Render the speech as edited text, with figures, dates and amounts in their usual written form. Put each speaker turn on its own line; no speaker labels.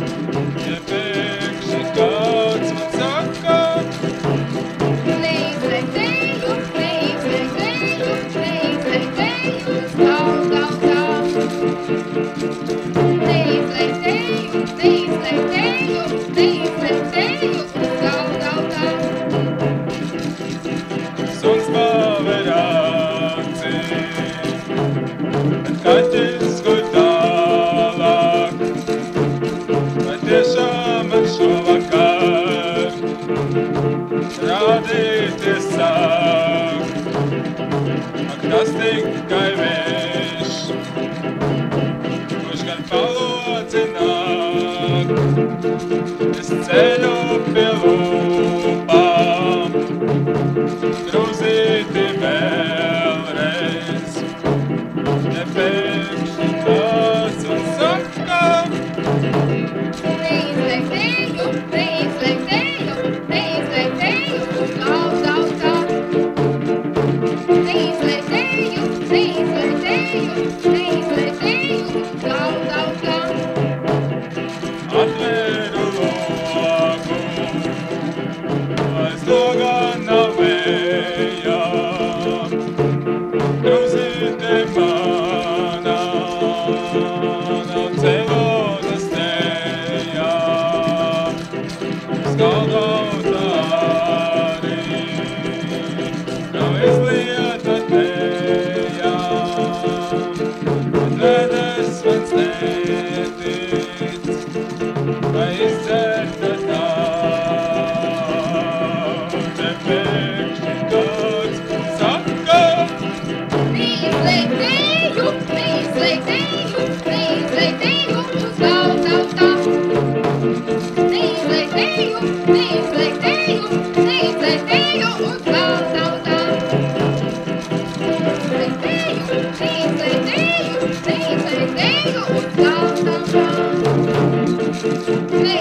Ja pēkšņi kāds man saka,
Līdzleitēju, līdzleitēju, līdzleitēju, gau, gau, gau. Līdzleitēju, līdzleitēju, līdzleitēju, gau, gau, gau.
suns paver acis, bet kaķis guļ tālāk. Vai tiešām man šovakar rādīties sāk? Ak, tas tikai vējš, kurš gan palodzināk. Es ceļu pie lūpām, grūzīti vēlreiz. Ja pēkšņi kāds man saka,
Līdzleitēju, līdzleitēju, līdzleitēju, gau, gau, gau. Līdzleitēju, līdzleitēju, līdzleitēju, gau, gau, gau.
atvēru logu, aiz logā nav vēja. Grūzīte manā nav celonas tējā, skaldauta arī nav izlieta tējā, bet vēders mans netic, vai izdzerta tā, te pēkšņi kāds saka,
Līdzleitēju, līdzleitēju, līdzleitēju, gau, gau, gau. Līdzleitēju, līdzleitēju, līdzleitēju, gau, gau, gau. Līdzleitēju, līdzleitēju, līdzleitēju, gau, gau, gau.